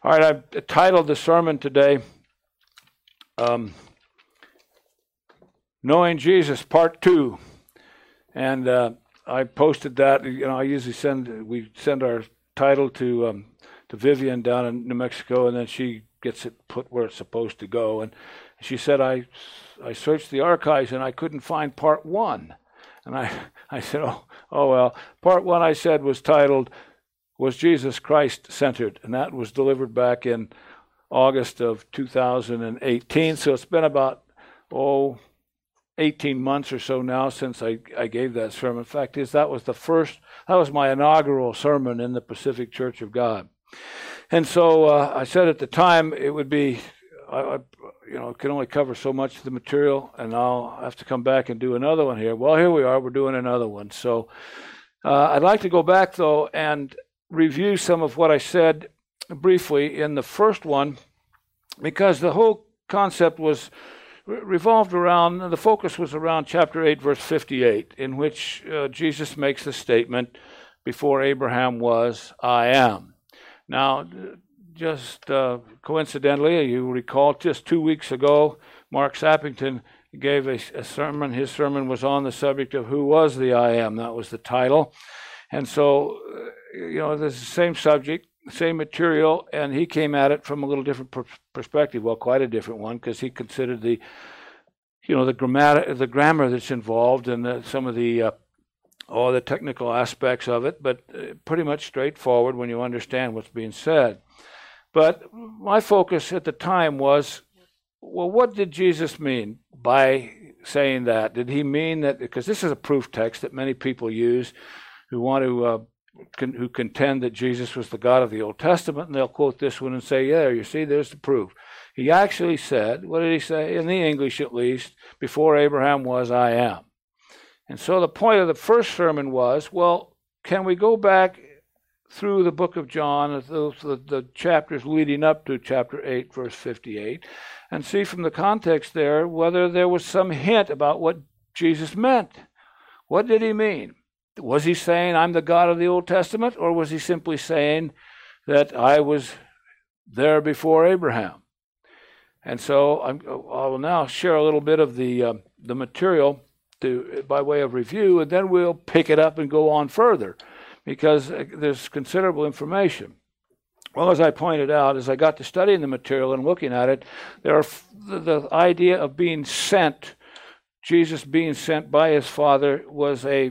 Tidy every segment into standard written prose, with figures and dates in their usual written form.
All right, I've titled the sermon today, Knowing Jesus, Part 2. And I posted that. I usually we send our title to Vivian down in New Mexico, and then she gets it put where it's supposed to go. And she said, I searched the archives, and I couldn't find Part 1. And I said, oh well. Part 1, I said, was titled, Was Jesus Christ-Centered? And that was delivered back in August of 2018. So it's been about, 18 months or so now since I gave that sermon. In fact, that was my inaugural sermon in the Pacific Church of God. And so I said at the time it would be, it can only cover so much of the material, and I'll have to come back and do another one here. Well, here we are. We're doing another one. So I'd like to go back, though, and review some of what I said briefly in the first one, because the whole concept was revolved around, the focus was around chapter 8, verse 58, in which Jesus makes the statement, before Abraham was, I am. Now, just coincidentally, you recall just 2 weeks ago, Mark Sappington gave a sermon. His sermon was on the subject of who was the I am. That was the title. And so, there's the same subject, same material, and he came at it from a little different perspective. Well, quite a different one, because he considered the grammar that's involved and some of the all the technical aspects of it, but pretty much straightforward when you understand what's being said. But my focus at the time was, well, what did Jesus mean by saying that? Did he mean that, because this is a proof text that many people use who want to who contend that Jesus was the God of the Old Testament, and they'll quote this one and say, yeah, you see, there's the proof. He actually said, what did he say? In the English at least, before Abraham was, I am. And so the point of the first sermon was, well, can we go back through the book of John, the chapters leading up to chapter 8, verse 58, and see from the context there whether there was some hint about what Jesus meant. What did he mean? Was he saying, I'm the God of the Old Testament, or was he simply saying that I was there before Abraham? And so I will now share a little bit of the material by way of review, and then we'll pick it up and go on further, because there's considerable information. Well, as I pointed out, as I got to studying the material and looking at it, the idea of being sent, Jesus being sent by his Father, was a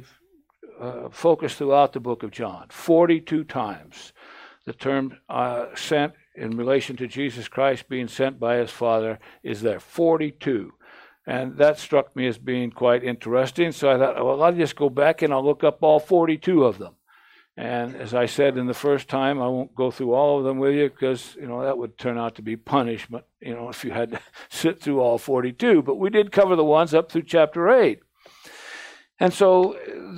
focus throughout the book of John. 42 times the term sent in relation to Jesus Christ being sent by his Father is there. 42. And that struck me as being quite interesting. So I thought, well, I'll just go back and I'll look up all 42 of them. And as I said in the first time, I won't go through all of them with you, because that would turn out to be punishment, if you had to sit through all 42. But we did cover the ones up through chapter 8. And so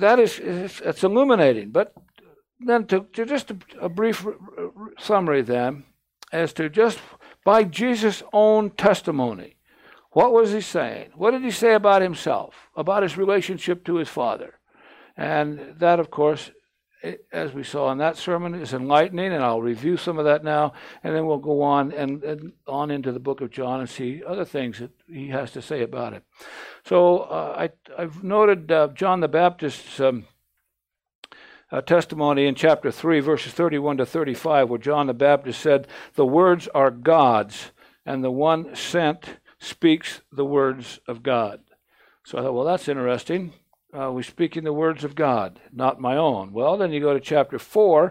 it's illuminating. But then to just a brief summary then, as to just by Jesus' own testimony, what was he saying? What did he say about himself, about his relationship to his Father? And that, of course, as we saw in that sermon, is enlightening, and I'll review some of that now, and then we'll go on and on into the book of John and see other things that he has to say about it. So I've noted John the Baptist's testimony in chapter 3, verses 31 to 35, where John the Baptist said, the words are God's, and the one sent speaks the words of God. So I thought, well, that's interesting. We're speaking the words of God, not my own. Well, then you go to chapter 4,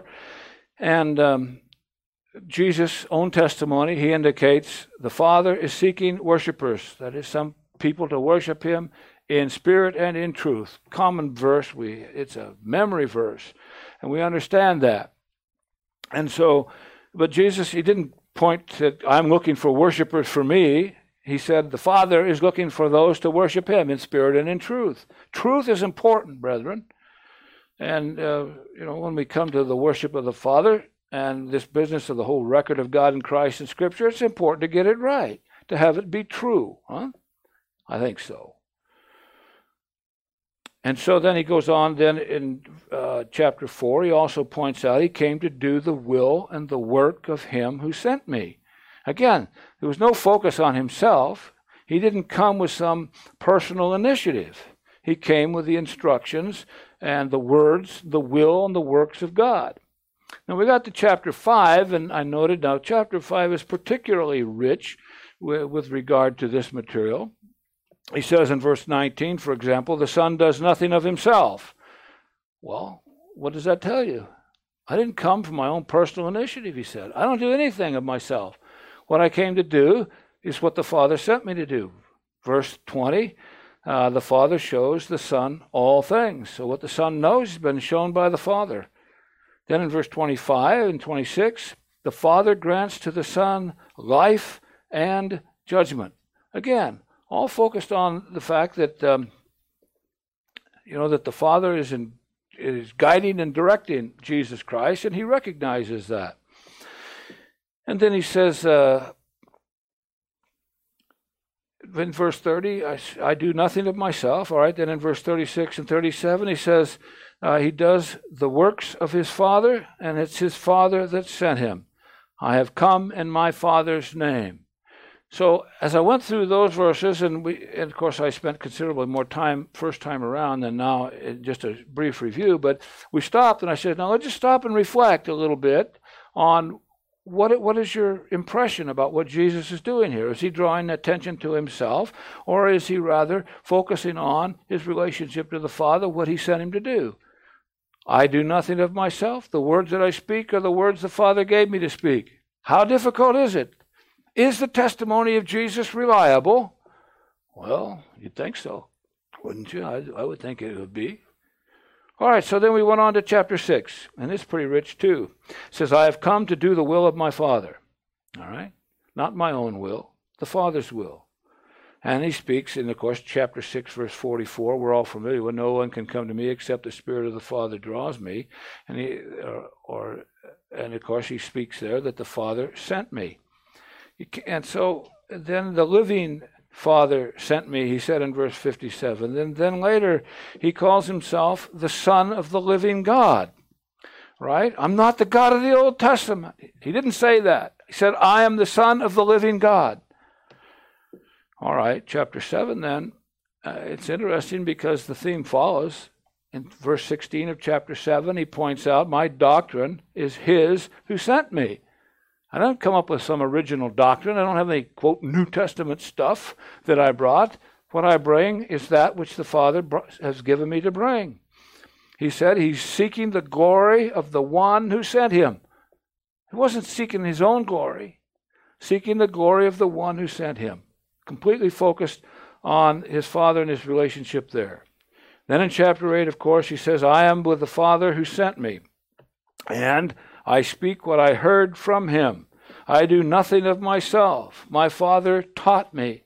and Jesus' own testimony, he indicates the Father is seeking worshipers, that is, some people to worship him in spirit and in truth. Common verse, it's a memory verse, and we understand that. And so, but Jesus, he didn't point to, I'm looking for worshipers for me. He said the Father is looking for those to worship him in spirit and in truth. Truth is important, brethren. And, when we come to the worship of the Father and this business of the whole record of God in Christ in Scripture, it's important to get it right, to have it be true. Huh? I think so. And so then he goes on then in chapter 4, he also points out he came to do the will and the work of him who sent me. Again, there was no focus on himself. He didn't come with some personal initiative. He came with the instructions and the words, the will, and the works of God. Now we got to chapter 5, and I noted now chapter 5 is particularly rich with regard to this material. He says in verse 19, for example, the Son does nothing of himself. Well, what does that tell you? I didn't come from my own personal initiative, he said. I don't do anything of myself. What I came to do is what the Father sent me to do. Verse 20, the Father shows the Son all things. So what the Son knows has been shown by the Father. Then in verse 25 and 26, the Father grants to the Son life and judgment. Again, all focused on the fact that that the Father is guiding and directing Jesus Christ, and he recognizes that. And then he says in verse 30, I do nothing of myself. All right, then in verse 36 and 37, he says he does the works of his Father, and it's his Father that sent him. I have come in my Father's name. So as I went through those verses, and of course I spent considerably more time first time around than now, just a brief review, but we stopped and I said, now let's just stop and reflect a little bit on what is your impression about what Jesus is doing here? Is he drawing attention to himself, or is he rather focusing on his relationship to the Father, what he sent him to do? I do nothing of myself. The words that I speak are the words the Father gave me to speak. How difficult is it? Is the testimony of Jesus reliable? Well, you'd think so, wouldn't you? I would think it would be. All right, so then we went on to chapter 6, and it's pretty rich too. It says, I have come to do the will of my Father. All right? Not my own will, the Father's will. And he speaks in, of course, chapter 6, verse 44. We're all familiar with, no one can come to me except the Spirit of the Father draws me. And of course, he speaks there that the Father sent me. And so then the living Father sent me, he said in verse 57. Then later, he calls himself the Son of the living God. Right? I'm not the God of the Old Testament. He didn't say that. He said, I am the Son of the living God. All right, chapter 7 then. It's interesting because the theme follows. In verse 16 of chapter 7, he points out, my doctrine is his who sent me. I don't come up with some original doctrine. I don't have any, quote, New Testament stuff that I brought. What I bring is that which the Father has given me to bring. He said he's seeking the glory of the one who sent him. He wasn't seeking his own glory, seeking the glory of the one who sent him. Completely focused on his Father and his relationship there. Then in chapter 8, of course, he says, I am with the Father who sent me, and I speak what I heard from him. I do nothing of myself. My Father taught me.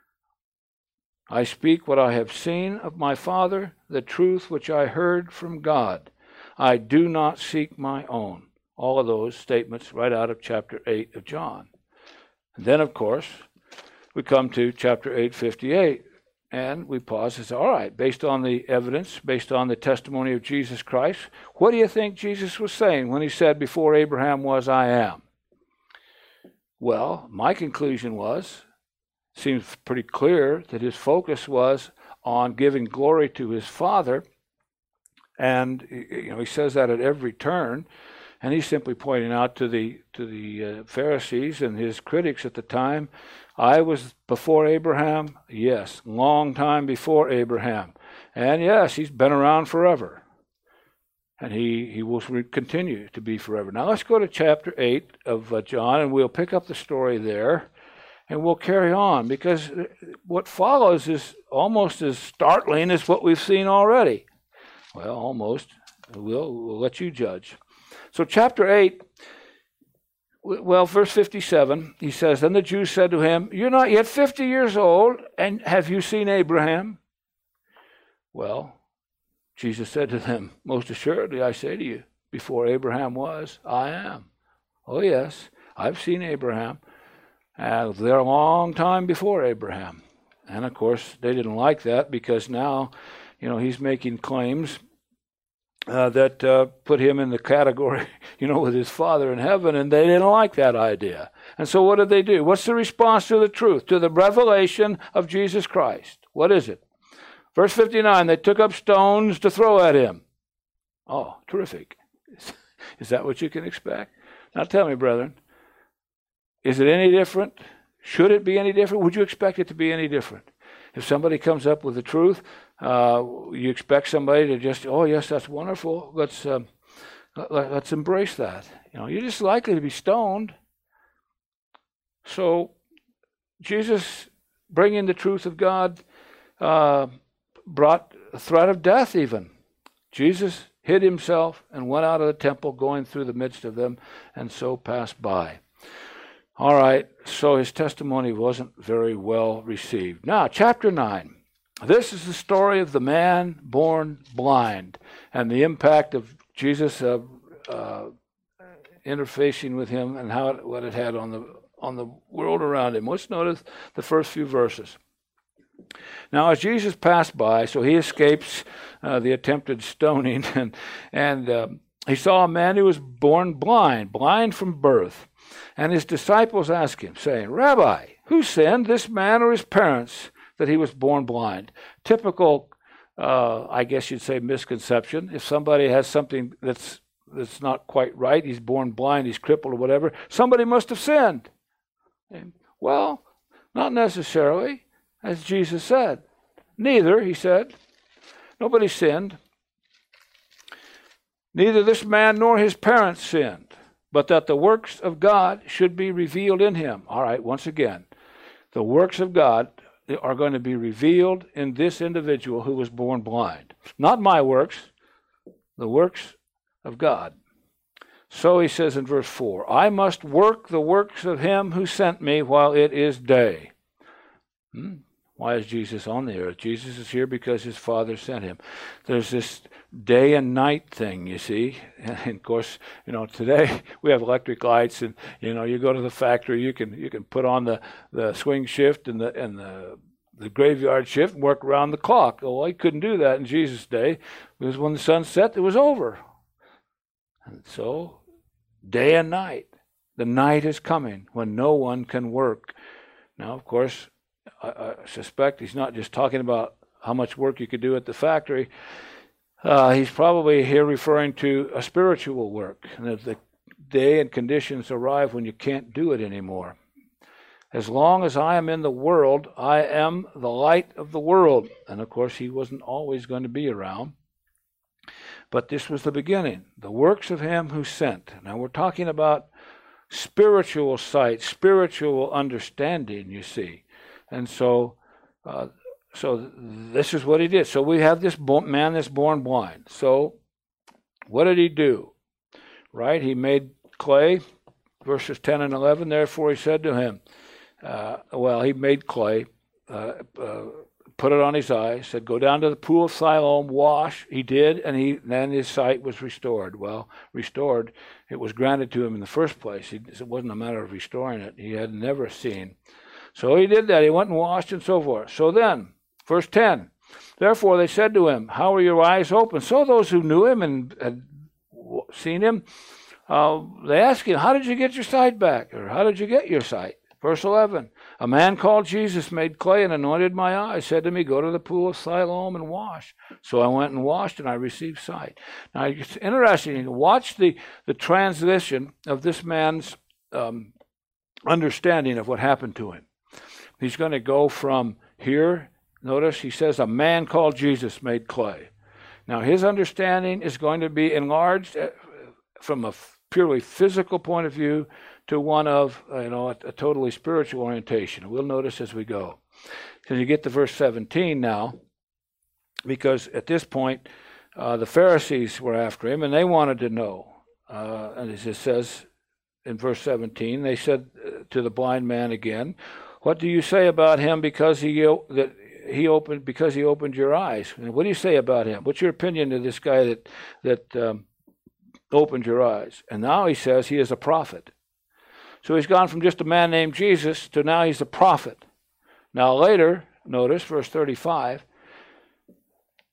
I speak what I have seen of my Father, the truth which I heard from God. I do not seek my own. All of those statements right out of chapter 8 of John. And then, of course, we come to chapter 8:58, and we pause and say, all right, based on the evidence, based on the testimony of Jesus Christ, what do you think Jesus was saying when he said, before Abraham was, I am? Well, my conclusion seems pretty clear that his focus was on giving glory to his Father, and he says that at every turn, and he's simply pointing out to the Pharisees and his critics at the time, I was before Abraham, yes, long time before Abraham, and yes, he's been around forever, and he will continue to be forever. Now let's go to chapter 8 of John, and we'll pick up the story there. And we'll carry on, because what follows is almost as startling as what we've seen already. Well, almost. We'll let you judge. So chapter 8, verse 57, he says, Then the Jews said to him, You're not yet 50 years old, and have you seen Abraham? Well, Jesus said to them, Most assuredly I say to you, before Abraham was, I am. Oh yes, I've seen Abraham. They're a long time before Abraham. And of course, they didn't like that, because now, he's making claims that put him in the category, with his Father in heaven, and they didn't like that idea. And so what did they do? What's the response to the truth, to the revelation of Jesus Christ? What is it? Verse 59, they took up stones to throw at him. Oh, terrific. Is that what you can expect? Now tell me, brethren, is it any different? Should it be any different? Would you expect it to be any different? If somebody comes up with the truth, you expect somebody to just, oh yes, that's wonderful. Let's embrace that. You're just likely to be stoned. So Jesus, bringing the truth of God, brought a threat of death even. Jesus hid himself and went out of the temple, going through the midst of them, and so passed by. All right, so his testimony wasn't very well received. Now, chapter 9. This is the story of the man born blind and the impact of Jesus interfacing with him and what it had on the world around him. Let's notice the first few verses. Now, as Jesus passed by, so he escapes the attempted stoning, and he saw a man who was born blind from birth. And his disciples asked him, saying, Rabbi, who sinned, this man or his parents, that he was born blind? Typical, I guess you'd say, misconception. If somebody has something that's not quite right, he's born blind, he's crippled or whatever, somebody must have sinned. Well, not necessarily, as Jesus said. Neither, he said. Nobody sinned. Neither this man nor his parents sinned, but that the works of God should be revealed in him. All right, once again, the works of God are going to be revealed in this individual who was born blind. Not my works, the works of God. So he says in verse 4, I must work the works of him who sent me while it is day. Why is Jesus on the earth? Jesus is here because his Father sent him. There's this day and night thing, you see. And of course, today we have electric lights, and you go to the factory, you can put on the swing shift and the graveyard shift and work around the clock. Well, he couldn't do that in Jesus' day, because when the sun set, it was over. And so, day and night. The night is coming when no one can work. Now, of course, I suspect he's not just talking about how much work you could do at the factory. He's probably here referring to a spiritual work, and that the day and conditions arrive when you can't do it anymore. As long as I am in the world, I am the light of the world. And of course, he wasn't always going to be around. But this was the beginning, the works of him who sent. Now we're talking about spiritual sight, spiritual understanding, you see. And so this is what he did. So we have this man that's born blind. So what did he do? Right? He made clay, verses 10 and 11. Therefore he said to him, he made clay, put it on his eyes, said, go down to the pool of Siloam, wash. He did, and then his sight was restored. Well, restored, it was granted to him in the first place. It wasn't a matter of restoring it. He had never seen. So he did that. He went and washed and so forth. So then, verse 10, therefore they said to him, how are your eyes open? So those who knew him and had seen him, they asked him, how did you get your sight back? Or how did you get your sight? Verse 11, a man called Jesus made clay and anointed my eyes, said to me, go to the pool of Siloam and wash. So I went and washed, and I received sight. Now, it's interesting to watch the transition of this man's understanding of what happened to him. He's going to go from here, notice he says, a man called Jesus made clay. Now, his understanding is going to be enlarged from a purely physical point of view to one of a totally spiritual orientation. We'll notice as we go. So you get to verse 17 now, because at this point the Pharisees were after him, and they wanted to know. And as it says in verse 17, they said to the blind man again, what do you say about him because he opened your eyes? And what do you say about him? What's your opinion of this guy that opened your eyes? And now he says he is a prophet. So he's gone from just a man named Jesus to now he's a prophet. Now later, notice verse 35,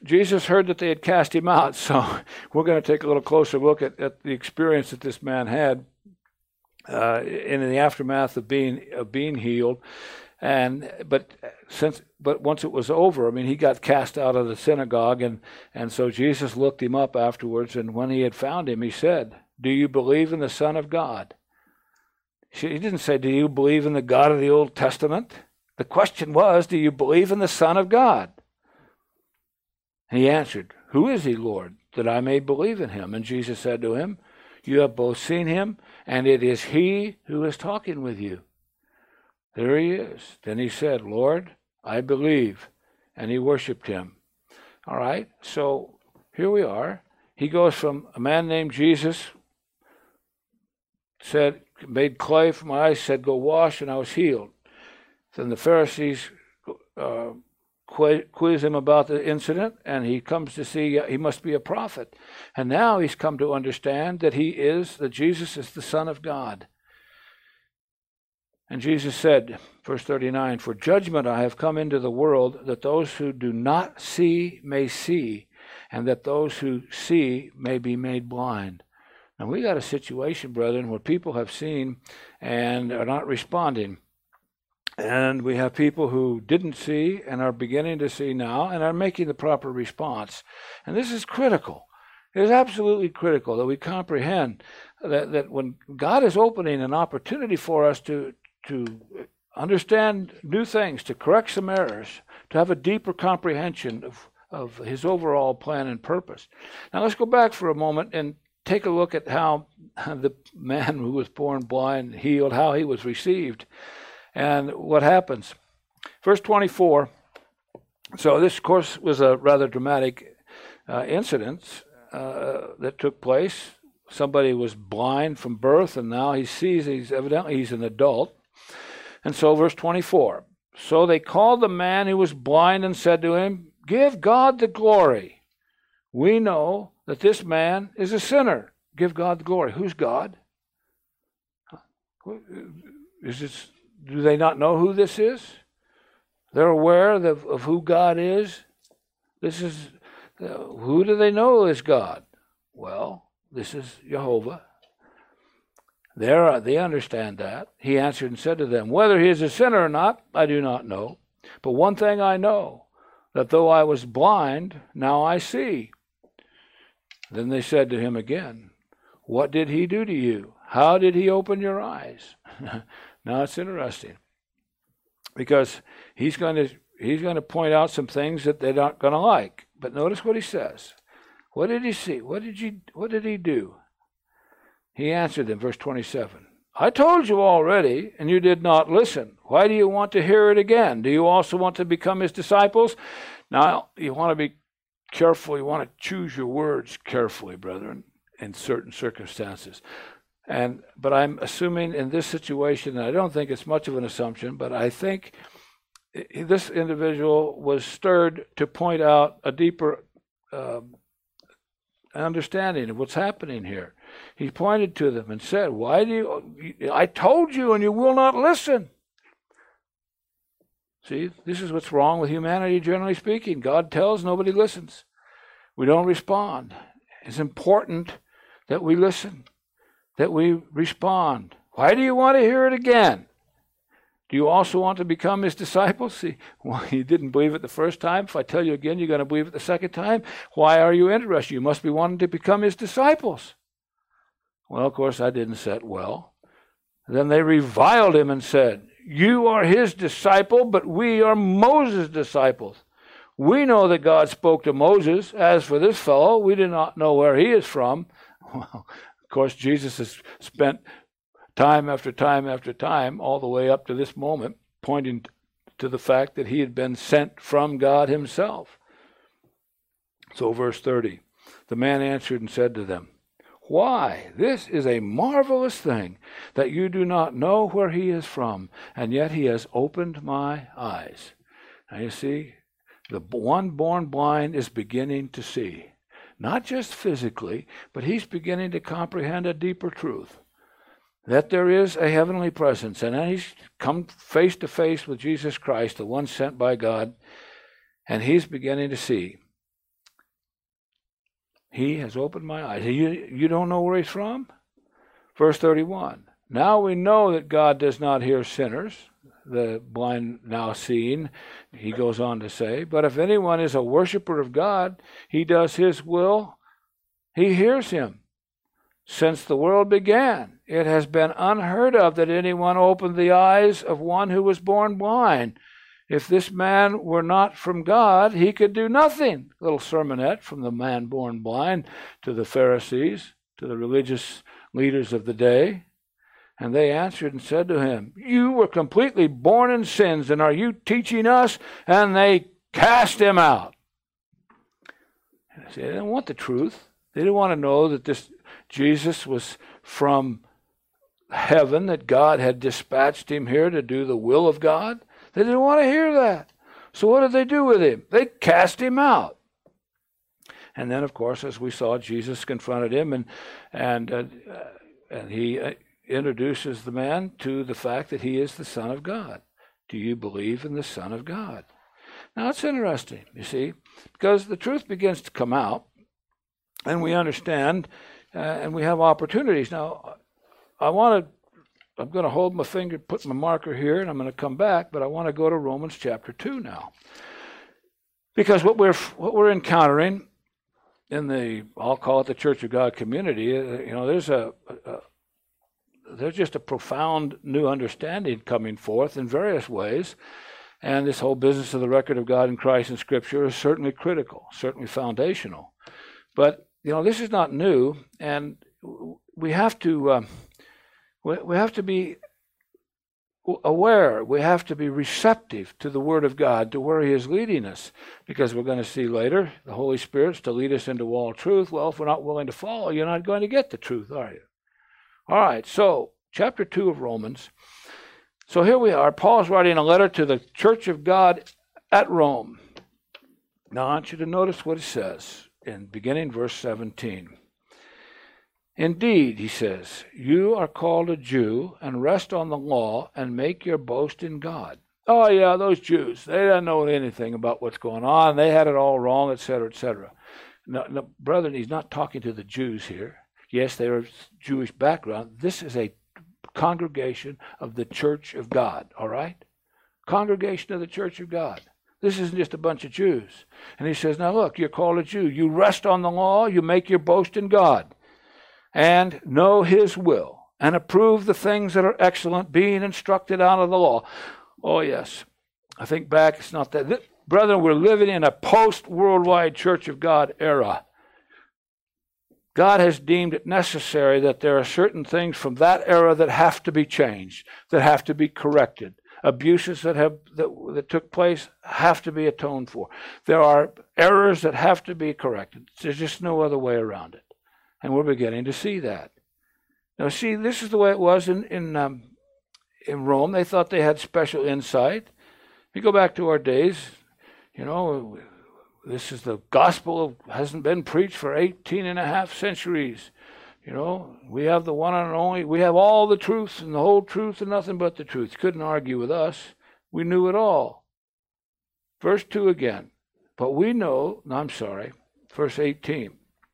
Jesus heard that they had cast him out, so we're going to take a little closer look at the experience that this man had in the aftermath of being healed. But once it was over, I mean, he got cast out of the synagogue, and so Jesus looked him up afterwards, and when he had found him, he said, "Do you believe in the Son of God?" He didn't say, "Do you believe in the God of the Old Testament?" The question was, "Do you believe in the Son of God?" And he answered, "Who is he, Lord, that I may believe in him?" And Jesus said to him, "You have both seen him, and it is he who is talking with you." There he is. Then he said, "Lord, I believe." And he worshiped him. All right, so here we are. He goes from a man named Jesus, made clay for my eyes, said, "Go wash," and I was healed. Then the Pharisees quiz him about the incident, and he comes to see he must be a prophet. And now he's come to understand that Jesus is the Son of God. And Jesus said, verse 39, "For judgment I have come into the world, that those who do not see may see, and that those who see may be made blind." Now we got a situation, brethren, where people have seen and are not responding. And we have people who didn't see and are beginning to see now and are making the proper response. And this is critical. It is absolutely critical that we comprehend that when God is opening an opportunity for us to understand new things, to correct some errors, to have a deeper comprehension of his overall plan and purpose. Now let's go back for a moment and take a look at how the man who was born blind, healed, how he was received. And what happens? Verse 24. So this, of course, was a rather dramatic incident that took place. Somebody was blind from birth, and now he sees. He's an adult. And so verse 24. So they called the man who was blind and said to him, "Give God the glory. We know that this man is a sinner." Give God the glory. Who's God? Do they not know who this is? They're aware of who God is. Who do they know is God? Well, this is Jehovah. They understand that. He answered and said to them, "Whether he is a sinner or not, I do not know. But one thing I know, that though I was blind, now I see." Then they said to him again, "What did he do to you? How did he open your eyes?" Now it's interesting, because he's going to point out some things that they're not going to like. But notice what he says. What did he see? What did he do? He answered them, verse 27. "I told you already, and you did not listen. Why do you want to hear it again? Do you also want to become his disciples?" Now, you want to be careful. You want to choose your words carefully, brethren, in certain circumstances. But I'm assuming in this situation, and I don't think it's much of an assumption, but I think this individual was stirred to point out a deeper understanding of what's happening here. He pointed to them and said, I told you and you will not listen. See, this is what's wrong with humanity, generally speaking. God tells, nobody listens. We don't respond. It's important that we listen, that we respond. Why do you want to hear it again? Do you also want to become his disciples? See, well, you didn't believe it the first time. If I tell you again, you're going to believe it the second time. Why are you interested? You must be wanting to become his disciples. Well, of course, that didn't set well. Then they reviled him and said, "You are his disciple, but we are Moses' disciples. We know that God spoke to Moses. As for this fellow, we do not know where he is from." Well, of course, Jesus has spent time after time after time, all the way up to this moment, pointing to the fact that he had been sent from God himself. So verse 30, the man answered and said to them, "Why, this is a marvelous thing, that you do not know where he is from, and yet he has opened my eyes." Now you see, the one born blind is beginning to see. Not just physically, but he's beginning to comprehend a deeper truth. That there is a heavenly presence, and then he's come face to face with Jesus Christ, the one sent by God, and he's beginning to see. He has opened my eyes. You don't know where he's from? Verse 31. Now we know that God does not hear sinners, the blind now seeing, he goes on to say. But if anyone is a worshiper of God, he does his will, he hears him. Since the world began, it has been unheard of that anyone opened the eyes of one who was born blind. If this man were not from God, he could do nothing. A little sermonette from the man born blind to the Pharisees, to the religious leaders of the day. And they answered and said to him, you were completely born in sins, and are you teaching us? And they cast him out. They didn't want the truth. They didn't want to know that this Jesus was from heaven, that God had dispatched him here to do the will of God. They didn't want to hear that. So what did they do with him? They cast him out. And then, of course, as we saw, Jesus confronted him, and he introduces the man to the fact that he is the Son of God. Do you believe in the Son of God? Now, it's interesting, you see, because the truth begins to come out, and we understand, and we have opportunities. Now, I'm going to hold my finger, put my marker here, and I'm going to come back, but I want to go to Romans chapter 2 now. Because what we're encountering in I'll call it the Church of God community, there's just a profound new understanding coming forth in various ways. And this whole business of the record of God in Christ in Scripture is certainly critical, certainly foundational. But, this is not new, and we have to be aware. We have to be receptive to the Word of God, to where He is leading us. Because we're going to see later, the Holy Spirit's to lead us into all truth. Well, if we're not willing to follow, you're not going to get the truth, are you? All right, so chapter 2 of Romans. So here we are. Paul's writing a letter to the Church of God at Rome. Now I want you to notice what it says in beginning verse 17. Indeed, he says, you are called a Jew and rest on the law and make your boast in God. Oh yeah, those Jews, they don't know anything about what's going on. They had it all wrong, etc., etc. No, brethren, he's not talking to the Jews here. Yes, they are Jewish background. This is a congregation of the Church of God, all right? Congregation of the Church of God. This isn't just a bunch of Jews. And he says, now look, you're called a Jew. You rest on the law, you make your boast in God, and know His will, and approve the things that are excellent, being instructed out of the law. Oh, yes. I think back, it's not that. Brethren, we're living in a post-worldwide Church of God era. God has deemed it necessary that there are certain things from that era that have to be changed, that have to be corrected. Abuses that took place have to be atoned for. There are errors that have to be corrected. There's just no other way around it. And we're beginning to see that. Now, see, this is the way it was in Rome. They thought they had special insight. If you go back to our days, this is the gospel hasn't been preached for 18 and a half centuries. We have the one and only. We have all the truth and the whole truth and nothing but the truth. Couldn't argue with us. We knew it all. Verse 2 again. But we know, verse 18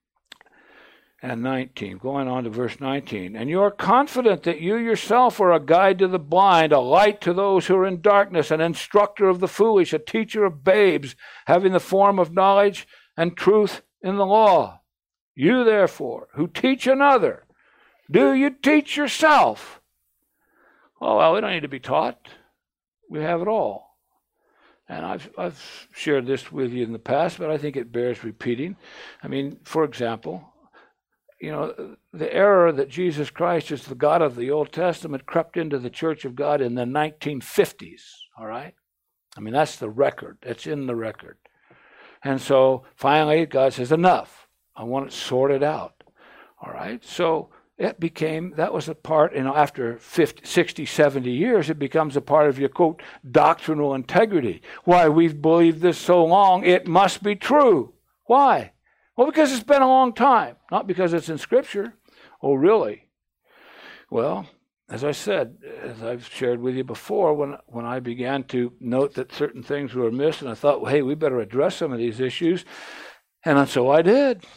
and 19. Going on to verse 19. And you are confident that you yourself are a guide to the blind, a light to those who are in darkness, an instructor of the foolish, a teacher of babes, having the form of knowledge and truth in the law. You, therefore, who teach another, do you teach yourself? Oh, well, we don't need to be taught. We have it all. And I've shared this with you in the past, but I think it bears repeating. I mean, for example, the error that Jesus Christ is the God of the Old Testament crept into the Church of God in the 1950s, all right? I mean, that's the record. It's in the record. And so finally, God says, enough. I want it sorted out. All right? So that was a part, after 50, 60, 70 years, it becomes a part of your, quote, doctrinal integrity. Why, we've believed this so long, it must be true. Why? Well, because it's been a long time, not because it's in Scripture. Oh, really? Well, as I said, as I've shared with you before, when I began to note that certain things were amiss, and I thought, well, hey, we better address some of these issues, and so I did.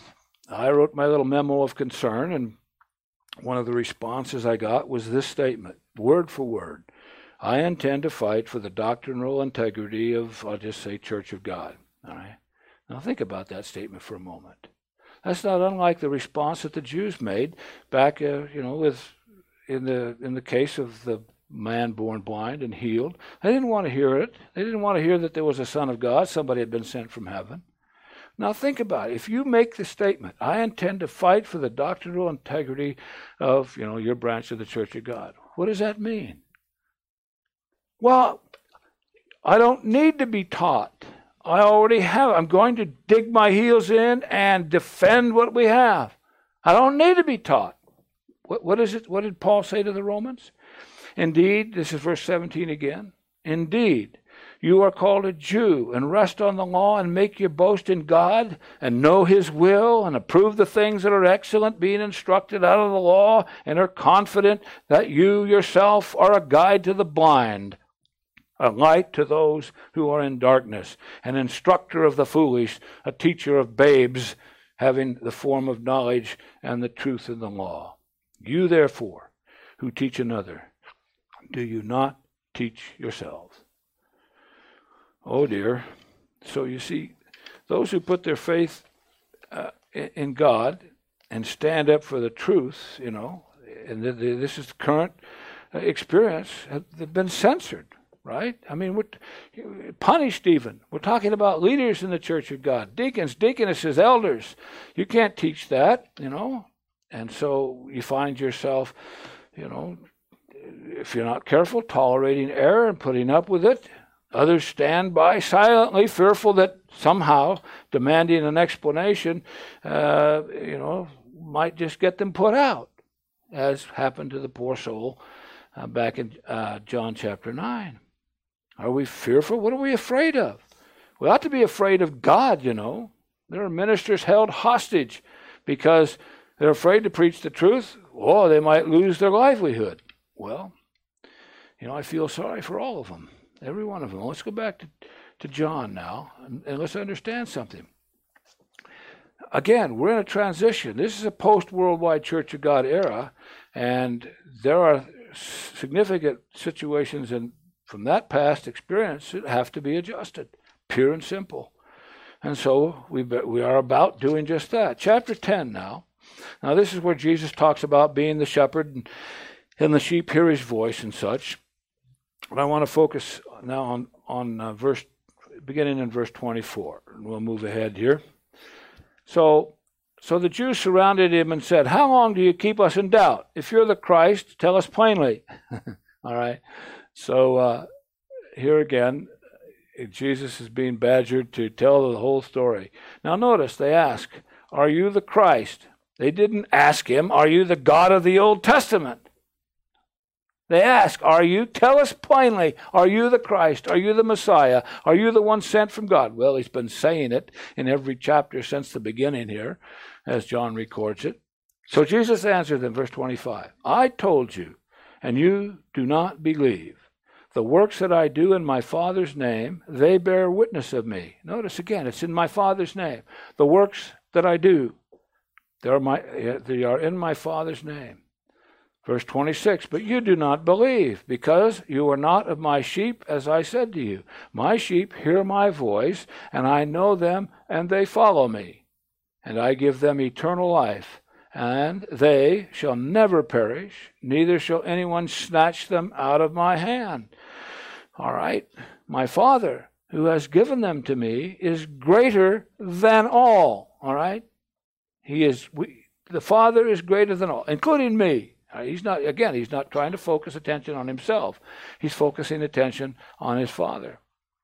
I wrote my little memo of concern, and one of the responses I got was this statement, word for word. I intend to fight for the doctrinal integrity of, I'll just say, Church of God. All right. Now think about that statement for a moment. That's not unlike the response that the Jews made back, with in the case of the man born blind and healed. They didn't want to hear it. They didn't want to hear that there was a Son of God, somebody had been sent from heaven. Now think about it. If you make the statement, I intend to fight for the doctrinal integrity of, your branch of the Church of God. What does that mean? Well, I don't need to be taught. I already have. I'm going to dig my heels in and defend what we have. I don't need to be taught. What is it? What did Paul say to the Romans? Indeed, this is verse 17 again. Indeed, you are called a Jew, and rest on the law, and make your boast in God, and know his will, and approve the things that are excellent, being instructed out of the law, and are confident that you yourself are a guide to the blind, a light to those who are in darkness, an instructor of the foolish, a teacher of babes, having the form of knowledge and the truth in the law. You, therefore, who teach another, do you not teach yourselves? Oh dear. So you see, those who put their faith in God and stand up for the truth, and this is the current experience, have been censored, right? I mean, punished even. We're talking about leaders in the Church of God, deacons, deaconesses, elders. You can't teach that, And so you find yourself, if you're not careful, tolerating error and putting up with it. Others stand by silently, fearful that somehow demanding an explanation, might just get them put out, as happened to the poor soul back in John chapter 9. Are we fearful? What are we afraid of? We ought to be afraid of God, There are ministers held hostage because they're afraid to preach the truth. Oh, they might lose their livelihood. Well, I feel sorry for all of them. Every one of them. Let's go back to John now, and let's understand something. Again, we're in a transition. This is a post-worldwide Church of God era, and there are significant situations from that past experience that have to be adjusted, pure and simple. And so we are about doing just that. Chapter 10 now. Now this is where Jesus talks about being the shepherd, and the sheep hear his voice and such. But I want to focus now on beginning in verse 24. And we'll move ahead here. So the Jews surrounded him and said, how long do you keep us in doubt? If you're the Christ, tell us plainly. All right. So here again, Jesus is being badgered to tell the whole story. Now notice they ask, are you the Christ? They didn't ask him, are you the God of the Old Testament? They ask, tell us plainly, are you the Christ? Are you the Messiah? Are you the one sent from God? Well, he's been saying it in every chapter since the beginning here, as John records it. So Jesus answered in verse 25, I told you, and you do not believe. The works that I do in my Father's name, they bear witness of me. Notice again, it's in my Father's name. The works that I do, they are in my Father's name. Verse 26, but you do not believe, because you are not of my sheep, as I said to you. My sheep hear my voice, and I know them, and they follow me. And I give them eternal life, and they shall never perish, neither shall anyone snatch them out of my hand. All right, my Father, who has given them to me, is greater than all. All right, the Father is greater than all, including me. He's not trying to focus attention on himself. He's focusing attention on his Father.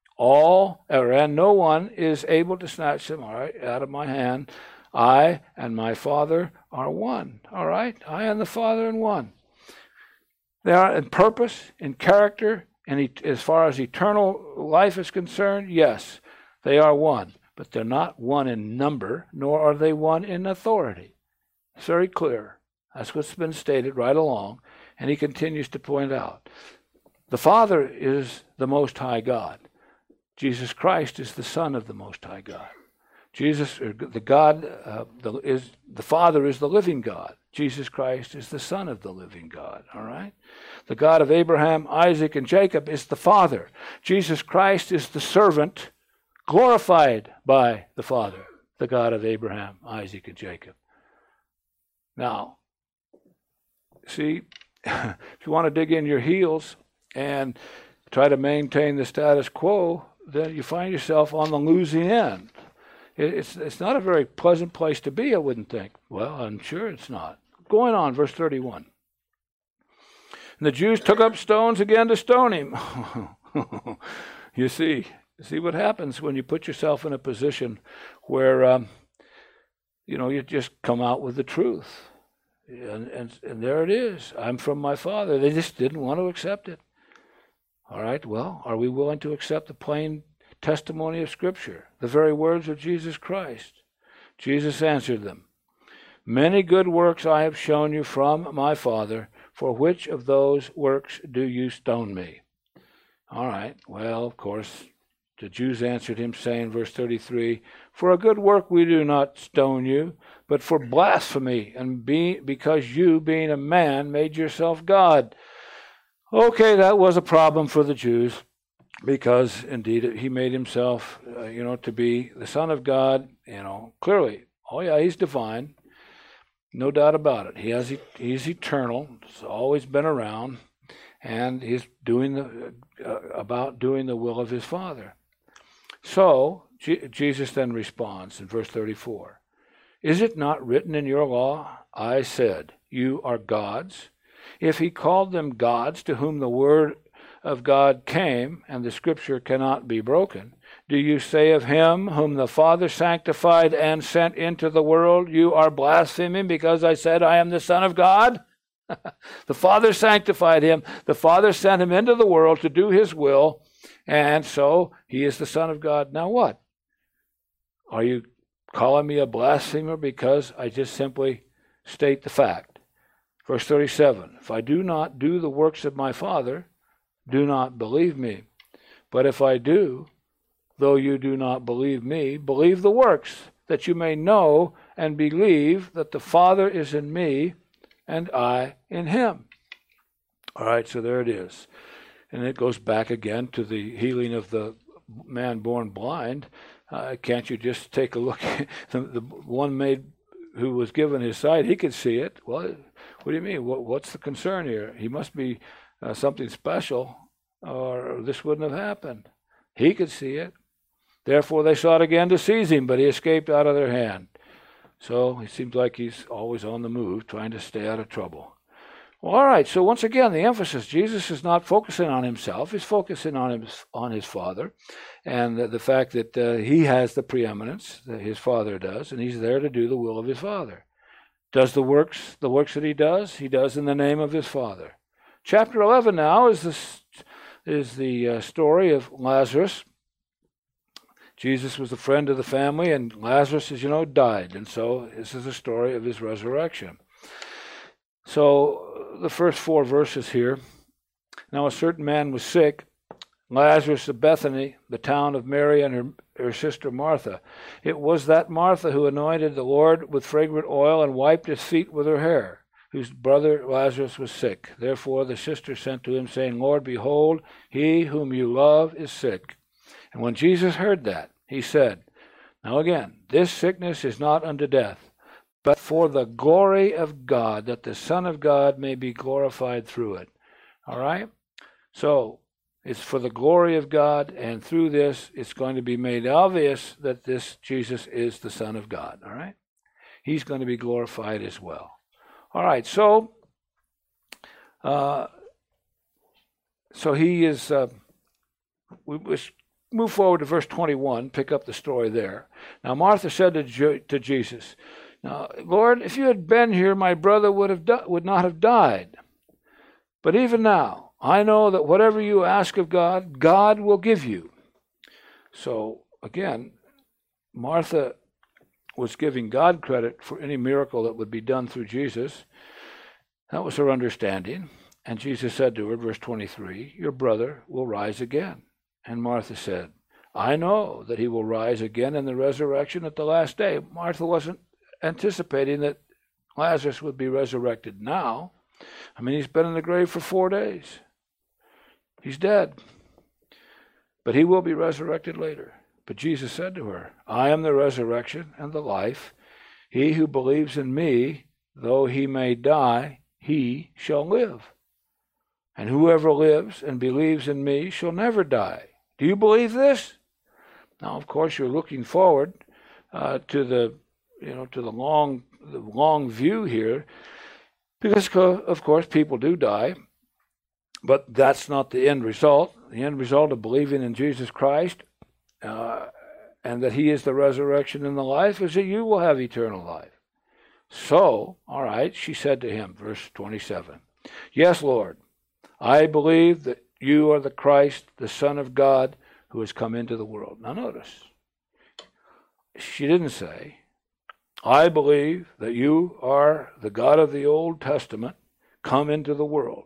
And no one is able to snatch them, out of my hand. I and my Father are one. All right? I and the Father are one. They are in purpose, in character, and as far as eternal life is concerned, yes, they are one. But they're not one in number, nor are they one in authority. It's very clear. That's what's been stated right along. And he continues to point out, the Father is the Most High God. Jesus Christ is the Son of the Most High God. Jesus, or the God, the Father is the living God. Jesus Christ is the Son of the living God, all right? The God of Abraham, Isaac, and Jacob is the Father. Jesus Christ is the servant glorified by the Father, the God of Abraham, Isaac, and Jacob. Now, see, if you want to dig in your heels and try to maintain the status quo, then you find yourself on the losing end. It's not a very pleasant place to be, I wouldn't think. Well, I'm sure it's not. Going on, verse 31. And the Jews took up stones again to stone him. You see what happens when you put yourself in a position where, you just come out with the truth. And there it is. I'm from my Father. They just didn't want to accept it. All right, well, are we willing to accept the plain testimony of Scripture, the very words of Jesus Christ? Jesus answered them, "Many good works I have shown you from my Father. For which of those works do you stone me?" All right, well, of course, the Jews answered him, saying, verse 33, "For a good work we do not stone you, but for blasphemy, and because you, being a man, made yourself God." Okay, that was a problem for the Jews, because indeed he made himself, to be the Son of God, clearly. Oh yeah, he's divine. No doubt about it. He's eternal. He's always been around, and he's doing the will of his Father. So Jesus then responds in verse 34, "Is it not written in your law, I said, you are gods? If he called them gods to whom the word of God came, and the Scripture cannot be broken, do you say of him whom the Father sanctified and sent into the world, you are blaspheming because I said I am the Son of God?" The Father sanctified him. The Father sent him into the world to do his will, and so he is the Son of God. Now what? Are you calling me a blasphemer because I just simply state the fact? Verse 37, "If I do not do the works of my Father, do not believe me. But if I do, though you do not believe me, believe the works, that you may know and believe that the Father is in me and I in him." All right, so there it is. And it goes back again to the healing of the man born blind. Can't you just take a look at the one who was given his sight? He could see it. Well, what do you mean? What's the concern here? He must be something special, or this wouldn't have happened. He could see it. Therefore they sought again to seize him, but he escaped out of their hand. So it seems like he's always on the move, trying to stay out of trouble. Well, all right, so once again, the emphasis, Jesus is not focusing on himself. He's focusing on his Father, and the fact that he has the preeminence, that his Father does, and he's there to do the will of his Father. Does the works that he does in the name of his Father. Chapter 11 now is the story of Lazarus. Jesus was a friend of the family, and Lazarus, as you know, died. And so this is a story of his resurrection. So the first 4 verses here. "Now a certain man was sick, Lazarus of Bethany, the town of Mary and her sister Martha. It was that Martha who anointed the Lord with fragrant oil and wiped his feet with her hair, whose brother Lazarus was sick. Therefore the sister sent to him, saying, Lord, behold, he whom you love is sick. And when Jesus heard that, he said," now again, "this sickness is not unto death, but for the glory of God, that the Son of God may be glorified through it." All right? So it's for the glory of God, and through this, it's going to be made obvious that this Jesus is the Son of God. All right? He's going to be glorified as well. All right, so he is. We move forward to verse 21. Pick up the story there. Now Martha said to Jesus, "Now, Lord, if you had been here, my brother would not have died. But even now, I know that whatever you ask of God, God will give you." So again, Martha was giving God credit for any miracle that would be done through Jesus. That was her understanding. And Jesus said to her, verse 23, "Your brother will rise again." And Martha said, I know that he will rise again in the resurrection at the last day. Martha wasn't anticipating that Lazarus would be resurrected now. I mean, he's been in the grave for 4 days. He's dead. But he will be resurrected later. But Jesus said to her, I am the resurrection and the life. He who believes in me, though he may die, he shall live. And whoever lives and believes in me shall never die. Do you believe this? Now, of course, you're looking forward to the long view here, because of course people do die, but that's not the end result. The end result of believing in Jesus Christ and that he is the resurrection and the life is that you will have eternal life. So, all right, she said to him, verse 27, Yes, Lord, I believe that you are the Christ, the Son of God, who has come into the world. Now notice, she didn't say, I believe that you are the God of the Old Testament, come into the world.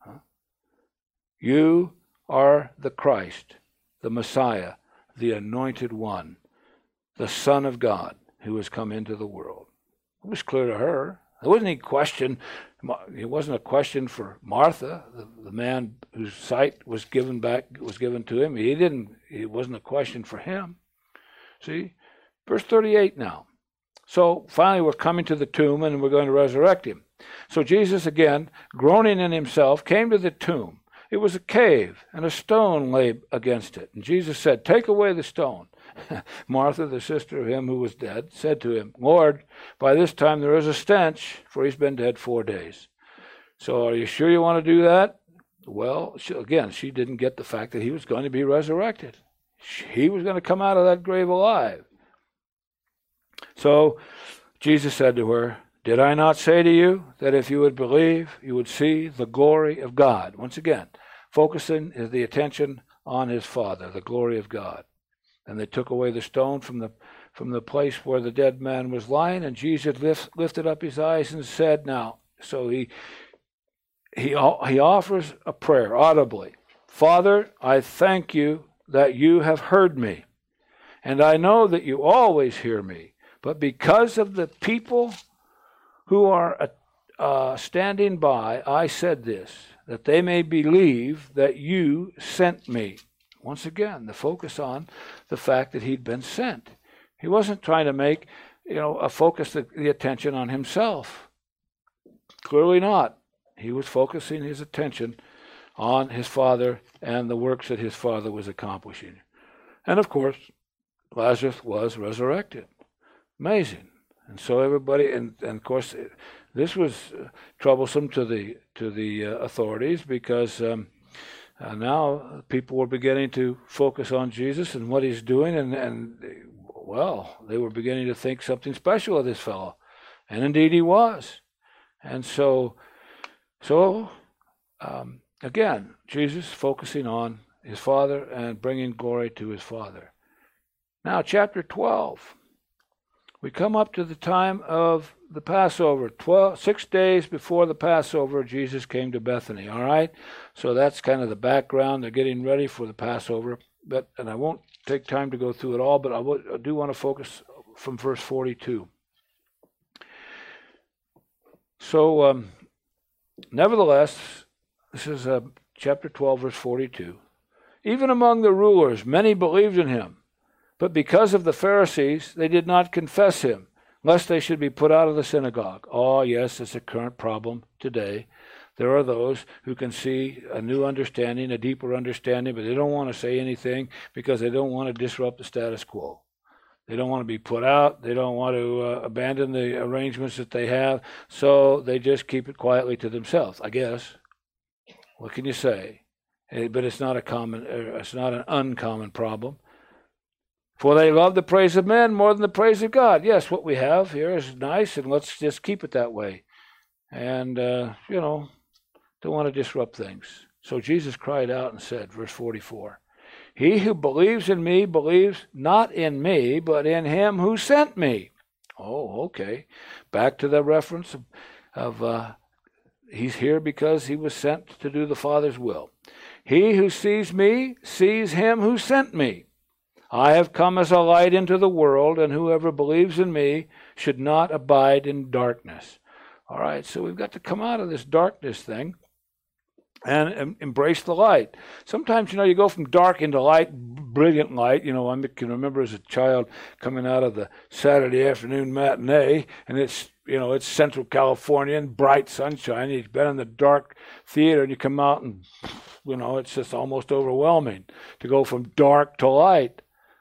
You are the Christ, the Messiah, the Anointed One, the Son of God, who has come into the world. It was clear to her. There wasn't any question. It wasn't a question for Martha, the man whose sight was given to him. It wasn't a question for him. See? Verse 38 now. So finally we're coming to the tomb and we're going to resurrect him. So Jesus, again, groaning in himself, came to the tomb. It was a cave, and a stone lay against it. And Jesus said, Take away the stone. Martha, the sister of him who was dead, said to him, Lord, by this time there is a stench, for he's been dead 4 days. So are you sure you want to do that? Well, she didn't get the fact that he was going to be resurrected. He was going to come out of that grave alive. So Jesus said to her, Did I not say to you that if you would believe, you would see the glory of God? Once again, focusing the attention on his Father, the glory of God. And they took away the stone from the place where the dead man was lying, and Jesus lifted up his eyes and said, Now, so he offers a prayer audibly. Father, I thank you that you have heard me, and I know that you always hear me. But because of the people who are standing by, I said this, that they may believe that you sent me. Once again, the focus on the fact that he'd been sent. He wasn't trying to make, focus the attention on himself. Clearly not. He was focusing his attention on his Father and the works that his Father was accomplishing. And of course, Lazarus was resurrected. Amazing. And so everybody, and of course, this was troublesome to the authorities because now people were beginning to focus on Jesus and what he's doing, and they were beginning to think something special of this fellow, and indeed he was. And so again, Jesus focusing on his Father and bringing glory to his Father. Now, chapter 12. We come up to the time of the Passover. 6 days before the Passover, Jesus came to Bethany, all right? So that's kind of the background. They're getting ready for the Passover. And I won't take time to go through it all, but I do want to focus from verse 42. So, nevertheless, this is chapter 12, verse 42. Even among the rulers, many believed in him. But because of the Pharisees, they did not confess him, lest they should be put out of the synagogue. Oh, yes, it's a current problem today. There are those who can see a new understanding, a deeper understanding, but they don't want to say anything because they don't want to disrupt the status quo. They don't want to be put out. They don't want to abandon the arrangements that they have, so they just keep it quietly to themselves, I guess. What can you say? But it's not an uncommon problem. For they love the praise of men more than the praise of God. Yes, what we have here is nice, and let's just keep it that way. And, don't want to disrupt things. So Jesus cried out and said, verse 44, He who believes in me believes not in me, but in him who sent me. Oh, okay. Back to the reference of he's here because he was sent to do the Father's will. He who sees me sees him who sent me. I have come as a light into the world, and whoever believes in me should not abide in darkness. All right, so we've got to come out of this darkness thing and embrace the light. Sometimes, you go from dark into light, brilliant light. I can remember as a child coming out of the Saturday afternoon matinee, and it's Central California and bright sunshine. You've been in the dark theater, and you come out and, it's just almost overwhelming to go from dark to light.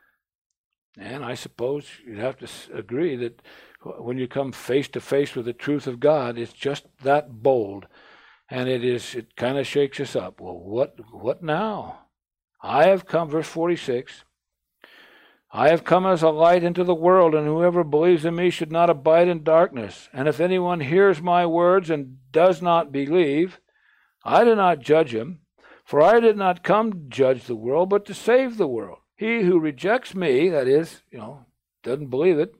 And I suppose you'd have to agree that when you come face to face with the truth of God, it's just that bold. And it kind of shakes us up. Well, what now? I have come, verse 46, I have come as a light into the world, and whoever believes in me should not abide in darkness. And if anyone hears my words and does not believe, I do not judge him, for I did not come to judge the world, but to save the world. He who rejects me, that is, doesn't believe it,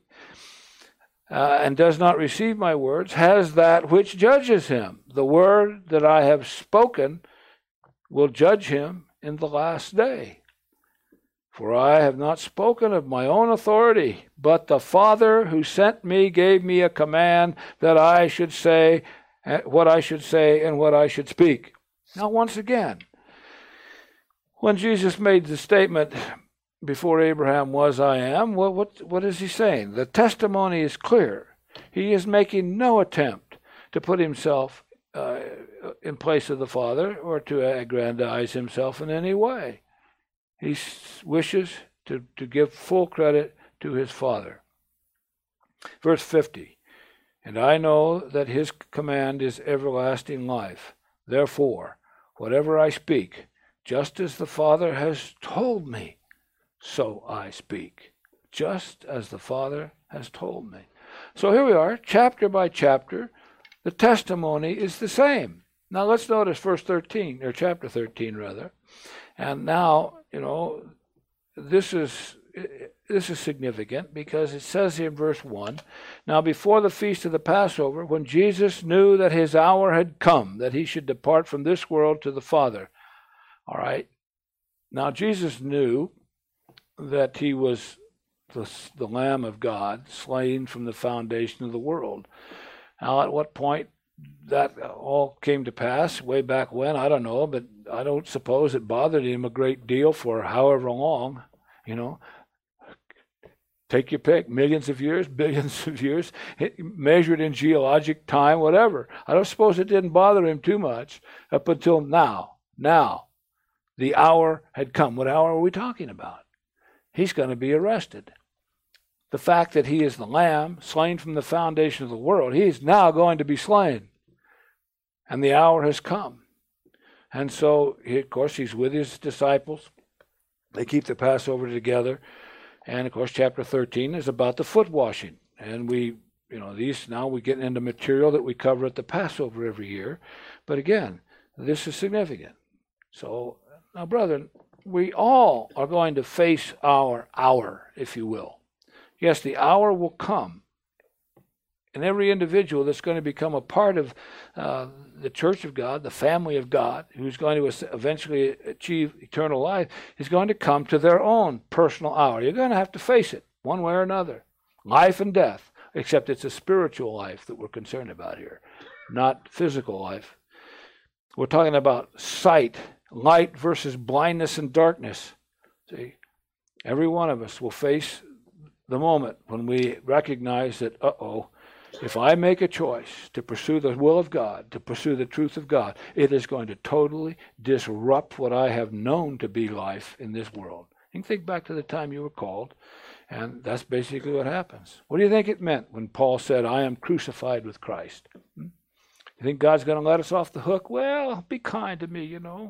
and does not receive my words, has that which judges him. The word that I have spoken will judge him in the last day. For I have not spoken of my own authority, but the Father who sent me gave me a command that I should say what I should say and what I should speak. Now, once again, when Jesus made the statement, before Abraham was, I am, what is he saying? The testimony is clear. He is making no attempt to put himself in place of the Father or to aggrandize himself in any way. He wishes to give full credit to his Father. Verse 50, and I know that his command is everlasting life. Therefore, whatever I speak, just as the Father has told me, so I speak, just as the Father has told me. So here we are, chapter by chapter. The testimony is the same. Now let's notice verse 13, or chapter 13 rather. And now, this is significant because it says here in verse 1, now before the feast of the Passover, when Jesus knew that his hour had come, that he should depart from this world to the Father. All right. Now Jesus knew that he was the Lamb of God, slain from the foundation of the world. Now, at what point that all came to pass, way back when, I don't know, but I don't suppose it bothered him a great deal for however long, Take your pick, millions of years, billions of years, measured in geologic time, whatever. I don't suppose it didn't bother him too much up until now. Now, the hour had come. What hour are we talking about? He's going to be arrested. The fact that he is the Lamb, slain from the foundation of the world, he's now going to be slain. And the hour has come. And so, of course, he's with his disciples. They keep the Passover together. And, of course, chapter 13 is about the foot washing. And we get into material that we cover at the Passover every year. But again, this is significant. So, now, brethren, we all are going to face our hour, if you will. Yes, the hour will come. And every individual that's going to become a part of the church of God, the family of God, who's going to eventually achieve eternal life, is going to come to their own personal hour. You're going to have to face it one way or another. Life and death, except it's a spiritual life that we're concerned about here, not physical life. We're talking about sight, light versus blindness and darkness. See, every one of us will face the moment when we recognize that, if I make a choice to pursue the will of God, to pursue the truth of God, it is going to totally disrupt what I have known to be life in this world. You can think back to the time you were called, and that's basically what happens. What do you think it meant when Paul said, I am crucified with Christ? You think God's going to let us off the hook? Well, be kind to me, Do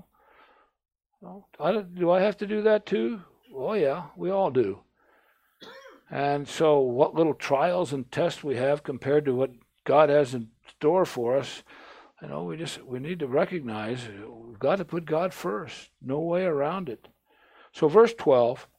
I have to do that too? Oh, yeah, we all do. And so what little trials and tests we have compared to what God has in store for us, we need to recognize we've got to put God first. No way around it. So verse 12.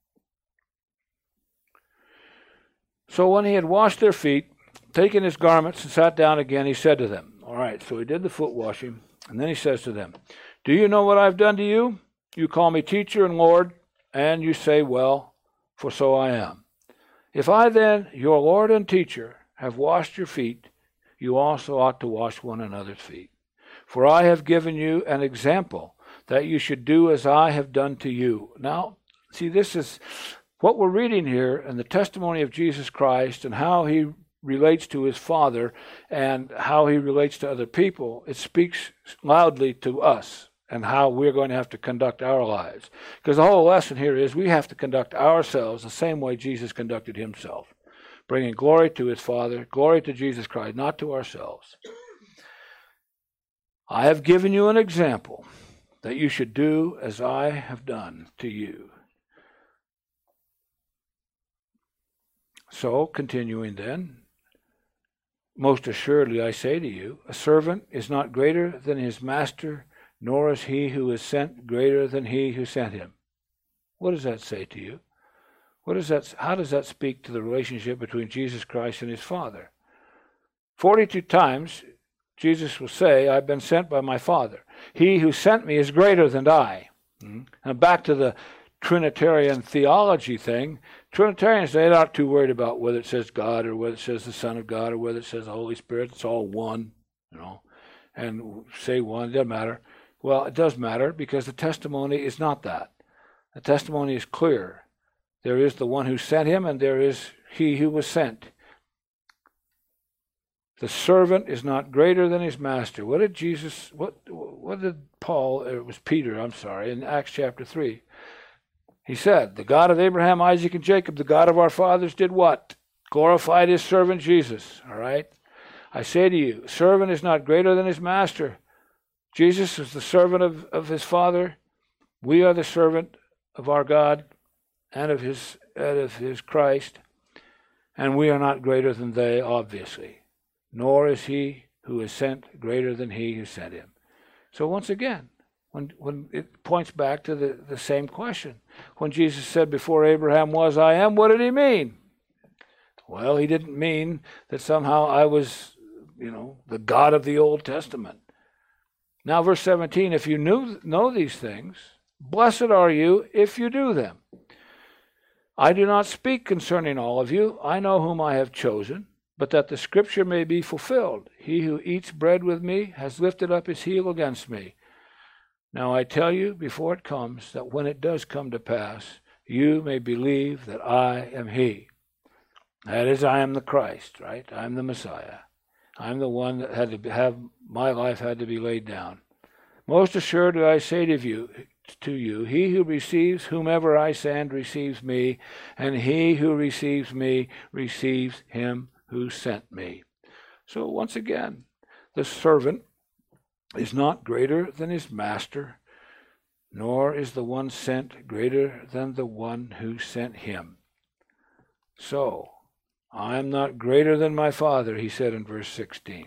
So when he had washed their feet, taken his garments and sat down again, he said to them, all right, so he did the foot washing, and then he says to them, do you know what I've done to you? You call me teacher and Lord, and you say, well, for so I am. If I then, your Lord and teacher, have washed your feet, you also ought to wash one another's feet. For I have given you an example, that you should do as I have done to you. Now, see, this is what we're reading here in the testimony of Jesus Christ and how he relates to his Father and how he relates to other people. It speaks loudly to us and how we're going to have to conduct our lives. Because the whole lesson here is we have to conduct ourselves the same way Jesus conducted himself, bringing glory to his Father, glory to Jesus Christ, not to ourselves. I have given you an example that you should do as I have done to you. So, continuing then, most assuredly I say to you, a servant is not greater than his master, nor is he who is sent greater than he who sent him. What does that say to you? How does that speak to the relationship between Jesus Christ and his Father? 42 times Jesus will say, I've been sent by my Father. He who sent me is greater than I. And back to the Trinitarian theology thing, Trinitarians, they're not too worried about whether it says God or whether it says the Son of God or whether it says the Holy Spirit. It's all one, and say one, it doesn't matter. Well, it does matter because the testimony is not that. The testimony is clear. There is the one who sent him and there is he who was sent. The servant is not greater than his master. What did Paul, it was Peter, in Acts chapter 3. He said, the God of Abraham, Isaac, and Jacob, the God of our fathers, did what? Glorified his servant Jesus. All right? I say to you, servant is not greater than his master. Jesus is the servant of his Father. We are the servant of our God and of his Christ. And we are not greater than they, obviously. Nor is he who is sent greater than he who sent him. So once again, when it points back to the same question. When Jesus said, before Abraham was, I am, what did he mean? Well, he didn't mean that somehow I was, the God of the Old Testament. Now, verse 17, if you know these things, blessed are you if you do them. I do not speak concerning all of you. I know whom I have chosen, but that the scripture may be fulfilled. He who eats bread with me has lifted up his heel against me. Now I tell you before it comes, that when it does come to pass, you may believe that I am he. That is, I am the Christ, right? I'm the Messiah. I'm the one that had to have, my life had to be laid down. Most assuredly I say to you, he who receives whomever I send receives me, and he who receives me receives him who sent me. So once again, the servant is not greater than his master, nor is the one sent greater than the one who sent him. So, I am not greater than my Father, he said in verse 16.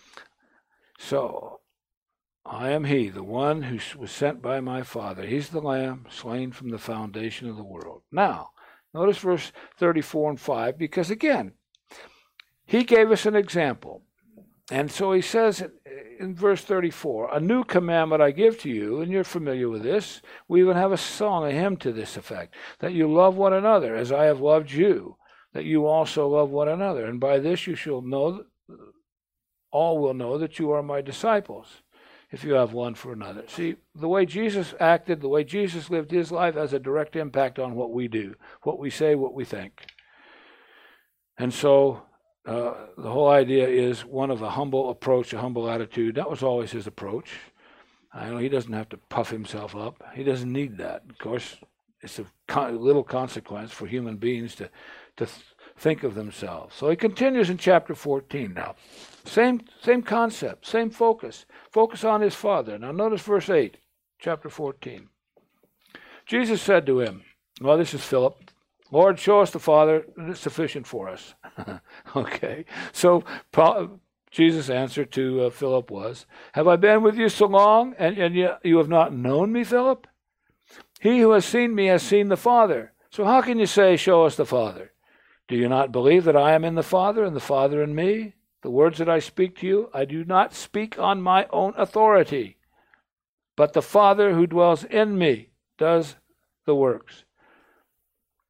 So, I am he, the one who was sent by my Father. He's the Lamb slain from the foundation of the world. Now, notice verse 34 and 5, because again, he gave us an example. And so he says in verse 34, a new commandment I give to you, and you're familiar with this. We even have a song, a hymn to this effect, that you love one another as I have loved you, that you also love one another. And by this you shall know, all will know that you are my disciples, if you have one for another. See, the way Jesus acted, the way Jesus lived his life has a direct impact on what we do, what we say, what we think. And so the whole idea is one of a humble approach, a humble attitude. That was always his approach. I know he doesn't have to puff himself up. He doesn't need that. Of course, it's a little consequence for human beings to think of themselves. So he continues in chapter 14 now. Same concept, same focus. Focus on his Father. Now notice verse 8, chapter 14. Jesus said to him, well, this is Philip, Lord, show us the Father, and it's sufficient for us. Okay. So Jesus' answer to Philip was, have I been with you so long, and yet you have not known me, Philip? He who has seen me has seen the Father. So how can you say, show us the Father? Do you not believe that I am in the Father, and the Father in me? The words that I speak to you, I do not speak on my own authority, but the Father who dwells in me does the works.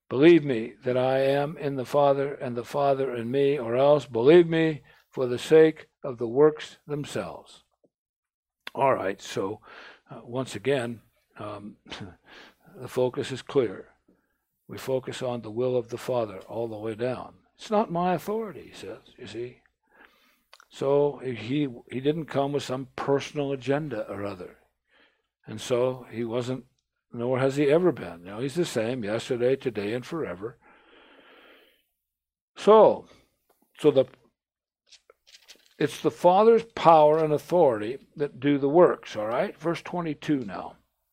Believe me that I am in the Father and the Father in me, or else believe me for the sake of the works themselves. All right, so once again, the focus is clear. We focus on the will of the Father all the way down. It's not my authority, he says, you see. So he didn't come with some personal agenda or other. And so he wasn't, nor has he ever been. You know, he's the same yesterday, today, and forever. So it's the Father's power and authority that do the works, all right? Verse 22 now.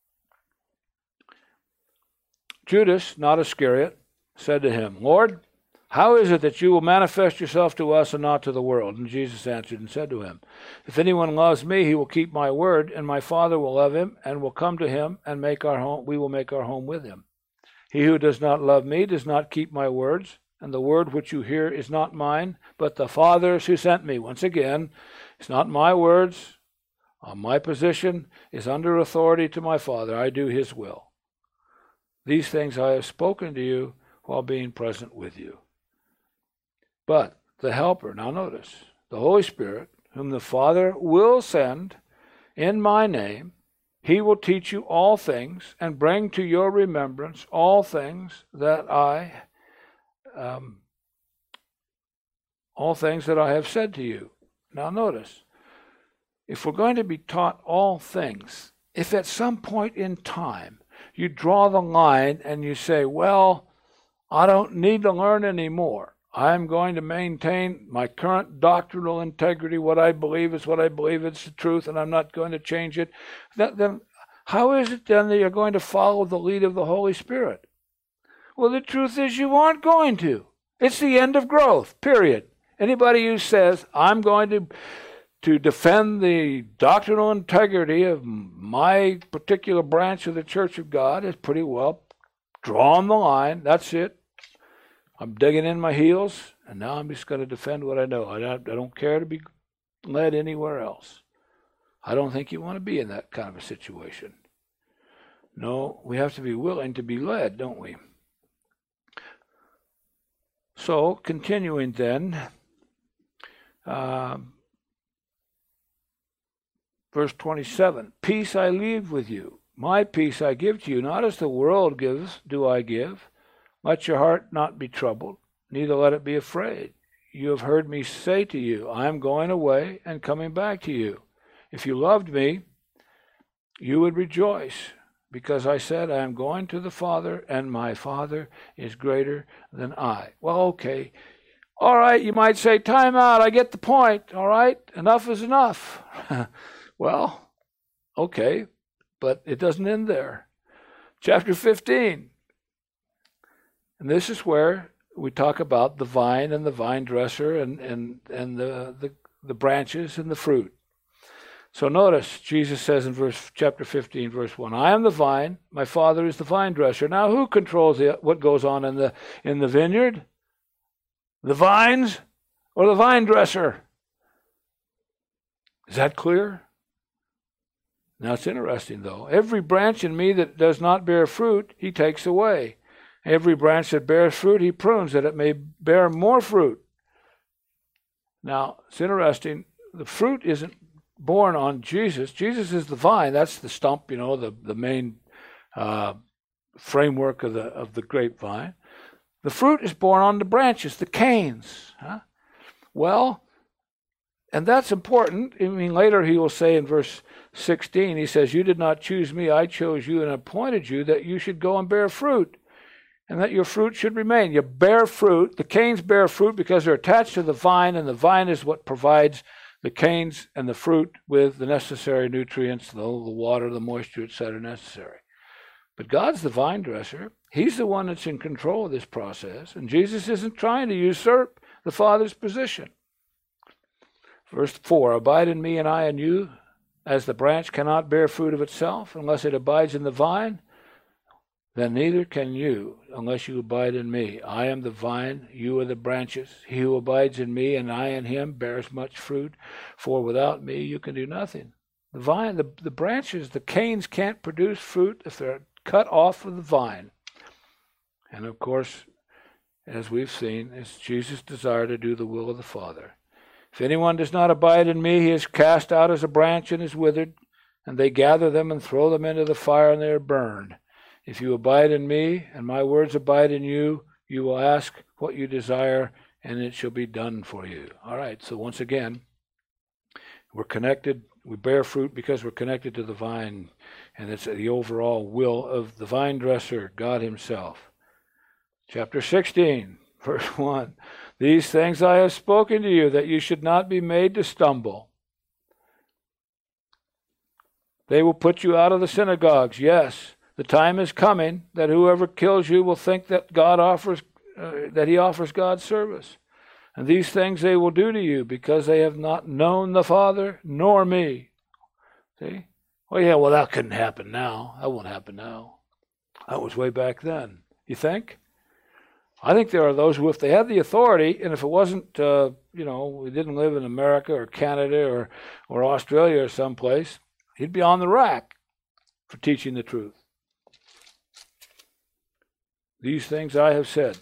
Judas, not Iscariot, said to him, Lord, how is it that you will manifest yourself to us and not to the world? And Jesus answered and said to him, If anyone loves me, he will keep my word, and my Father will love him, and will come to him, and we will make our home with him. He who does not love me does not keep my words, and the word which you hear is not mine, but the Father's who sent me. Once again, it's not my words. My position is under authority to my Father. I do his will. These things I have spoken to you while being present with you. But the Helper, now notice, the Holy Spirit, whom the Father will send in my name, he will teach you all things and bring to your remembrance all things that I have said to you. Now notice, if we're going to be taught all things, if at some point in time you draw the line and you say, well, I don't need to learn anymore. I'm going to maintain my current doctrinal integrity. What I believe is what I believe. It's the truth, and I'm not going to change it. Then how is it then that you're going to follow the lead of the Holy Spirit? Well, the truth is you aren't going to. It's the end of growth, period. Anybody who says, I'm going to defend the doctrinal integrity of my particular branch of the Church of God is pretty well drawn the line. That's it. I'm digging in my heels, and now I'm just going to defend what I know. I don't care to be led anywhere else. I don't think you want to be in that kind of a situation. No, we have to be willing to be led, don't we? So, continuing then, verse 27, Peace I leave with you. My peace I give to you, not as the world gives, do I give. Let your heart not be troubled, neither let it be afraid. You have heard me say to you, I am going away and coming back to you. If you loved me, you would rejoice, because I said, I am going to the Father, and my Father is greater than I. Well, okay. All right, you might say, time out, I get the point. All right, enough is enough. Well, okay, but it doesn't end there. Chapter 15. And this is where we talk about the vine and the vine dresser and the branches and the fruit. So notice, Jesus says in chapter 15, verse 1, I am the vine, my Father is the vine dresser. Now who controls what goes on in the vineyard? The vines or the vine dresser? Is that clear? Now it's interesting though. Every branch in me that does not bear fruit, he takes away. Every branch that bears fruit, he prunes that it may bear more fruit. Now, it's interesting. The fruit isn't born on Jesus. Jesus is the vine. That's the stump, the main framework of the grapevine. The fruit is born on the branches, the canes. Well, and that's important. I mean, later he will say in verse 16, he says, You did not choose me, I chose you and appointed you that you should go and bear fruit, and that your fruit should remain. You bear fruit. The canes bear fruit because they're attached to the vine, and the vine is what provides the canes and the fruit with the necessary nutrients, the water, the moisture, etc. necessary. But God's the vine dresser. He's the one that's in control of this process, and Jesus isn't trying to usurp the Father's position. Verse 4, Abide in me and I in you, as the branch cannot bear fruit of itself unless it abides in the vine, then neither can you unless you abide in me. I am the vine, you are the branches. He who abides in me and I in him bears much fruit, for without me you can do nothing. The vine, the branches, the canes can't produce fruit if they're cut off of the vine. And of course, as we've seen, it's Jesus' desire to do the will of the Father. If anyone does not abide in me, he is cast out as a branch and is withered, and they gather them and throw them into the fire, and they are burned. If you abide in me, and my words abide in you, you will ask what you desire, and it shall be done for you. All right, so once again, we're connected. We bear fruit because we're connected to the vine, and it's the overall will of the vine dresser, God himself. Chapter 16, verse 1. These things I have spoken to you, that you should not be made to stumble. They will put you out of the synagogues. Yes, the time is coming that whoever kills you will think that he offers God's service. And these things they will do to you, because they have not known the Father nor me. See? Well, that couldn't happen now. That won't happen now. That was way back then. You think? I think there are those who, if they had the authority, and if it wasn't, we didn't live in America or Canada or Australia or someplace, he'd be on the rack for teaching the truth. These things I have said.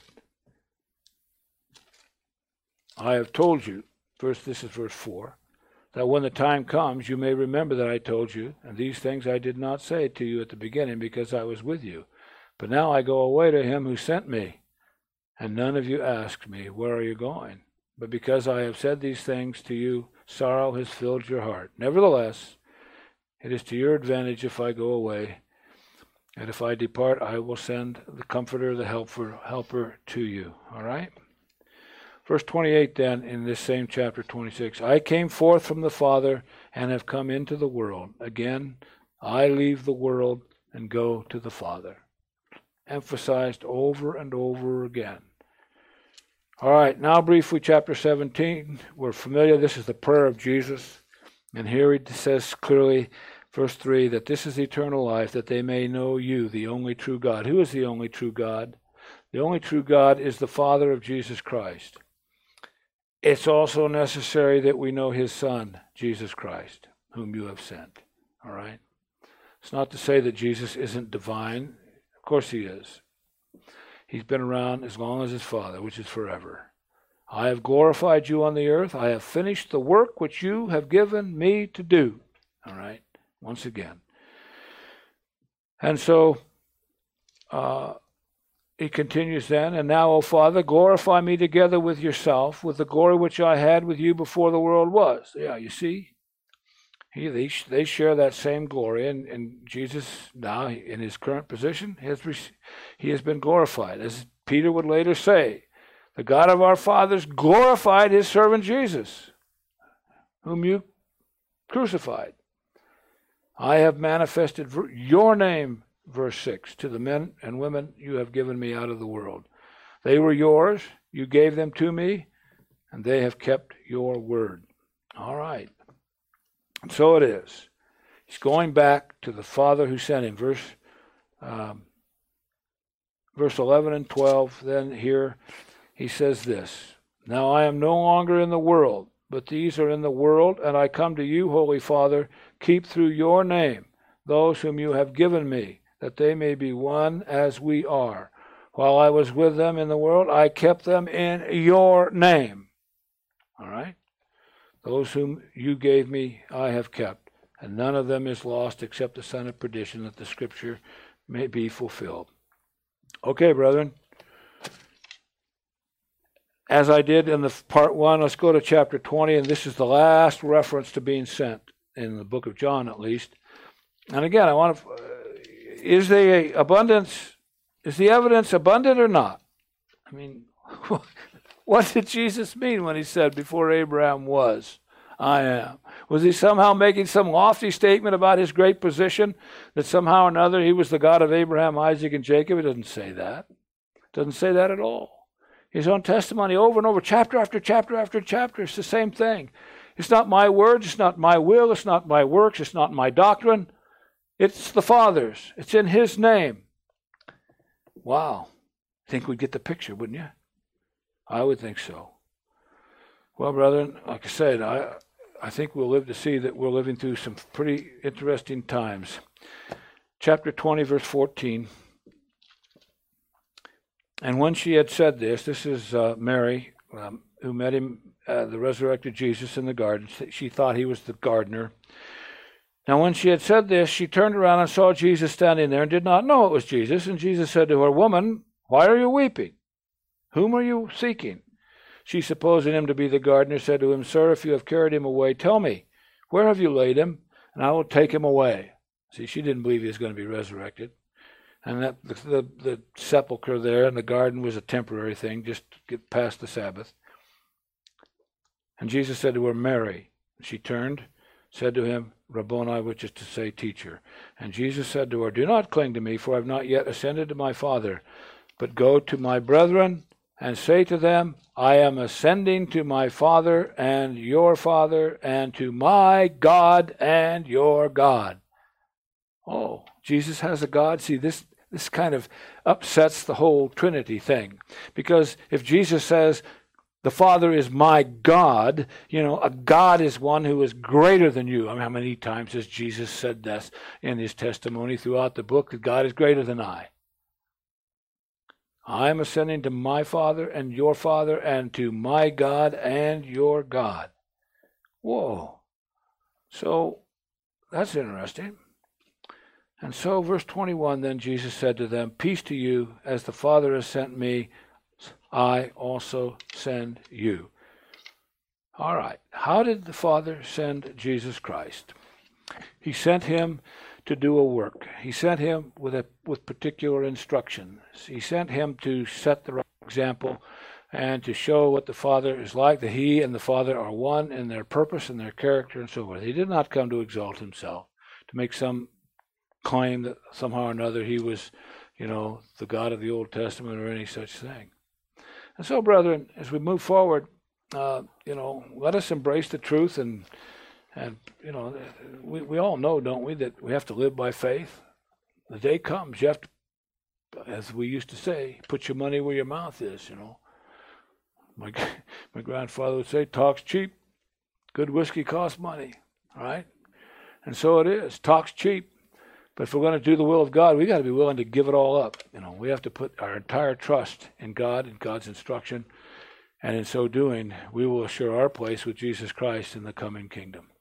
I have told you, this is verse 4, that when the time comes, you may remember that I told you, and these things I did not say to you at the beginning, because I was with you. But now I go away to him who sent me. And none of you asked me, where are you going? But because I have said these things to you, sorrow has filled your heart. Nevertheless, it is to your advantage if I go away. And if I depart, I will send the Comforter, the helper to you. All right? Verse 28 then, in this same chapter 26. I came forth from the Father and have come into the world. Again, I leave the world and go to the Father. Emphasized over and over again. All right, now briefly, chapter 17. We're familiar. This is the prayer of Jesus. And here he says clearly, verse 3, that this is eternal life, that they may know you, the only true God. Who is the only true God? The only true God is the Father of Jesus Christ. It's also necessary that we know his Son, Jesus Christ, whom you have sent. All right? It's not to say that Jesus isn't divine. Of course he is. He's been around as long as his Father, which is forever. I have glorified you on the earth. I have finished the work which you have given me to do. All right? Once again. And so he continues then, and now, O Father, glorify me together with yourself, with the glory which I had with you before the world was. Yeah, you see? They share that same glory, and Jesus now, in his current position, he has been glorified. As Peter would later say, the God of our fathers glorified his servant Jesus, whom you crucified. I have manifested your name, verse 6, to the men and women you have given me out of the world. They were yours, you gave them to me, and they have kept your word. All right. And so it is. He's going back to the Father who sent him. Verse 11 and 12, then here he says this, Now I am no longer in the world, but these are in the world, and I come to you, Holy Father, keep through your name those whom you have given me, that they may be one as we are. While I was with them in the world, I kept them in your name. All right? Those whom you gave me, I have kept, and none of them is lost except the son of perdition, that the scripture may be fulfilled. Okay, brethren. As I did in the part 1, let's go to chapter 20, and this is the last reference to being sent, in the book of John at least. And again, I want to, is the evidence abundant or not? I mean, what did Jesus mean when he said, before Abraham was, I am? Was he somehow making some lofty statement about his great position, that somehow or another he was the God of Abraham, Isaac, and Jacob? It doesn't say that. It doesn't say that at all. His own testimony over and over, chapter after chapter after chapter, it's the same thing. It's not my words, it's not my will, it's not my works, it's not my doctrine. It's the Father's. It's in his name. Wow. Think we'd get the picture, wouldn't you? I would think so. Well, brethren, like I said, I think we'll live to see that we're living through some pretty interesting times. Chapter 20, verse 14. And when she had said this is Mary, who met him, the resurrected Jesus in the garden. She thought he was the gardener. Now when she had said this, she turned around and saw Jesus standing there and did not know it was Jesus. And Jesus said to her, Woman, why are you weeping? Whom are you seeking? She, supposing him to be the gardener, said to him, Sir, if you have carried him away, tell me, where have you laid him? And I will take him away. See, she didn't believe he was going to be resurrected. And that the sepulcher there in the garden was a temporary thing, just to get past the Sabbath. And Jesus said to her, Mary. She turned, said to him, Rabboni, which is to say, teacher. And Jesus said to her, Do not cling to me, for I have not yet ascended to my Father, but go to my brethren and say to them, I am ascending to my Father and to my God and your God. Oh, Jesus has a God. See, this kind of upsets the whole Trinity thing. Because if Jesus says, the Father is my God, a God is one who is greater than you. I mean, how many times has Jesus said this in his testimony throughout the book, that God is greater than I? I am ascending to my Father and to my God and your God. Whoa. So, that's interesting. And so, verse 21, then Jesus said to them, Peace to you, as the Father has sent me, I also send you. All right. How did the Father send Jesus Christ? He sent him to do a work. He sent him with particular instructions. He sent him to set the right example and to show what the Father is like, that he and the Father are one in their purpose and their character and so forth. He did not come to exalt himself, to make some claim that somehow or another he was, the God of the Old Testament or any such thing. And so, brethren, as we move forward, let us embrace the truth and we all know, don't we, that we have to live by faith. The day comes, you have to, as we used to say, put your money where your mouth is, My grandfather would say, talk's cheap. Good whiskey costs money, all right? And so it is. Talk's cheap. But if we're going to do the will of God, we got to be willing to give it all up. We have to put our entire trust in God and God's instruction. And in so doing, we will assure our place with Jesus Christ in the coming kingdom.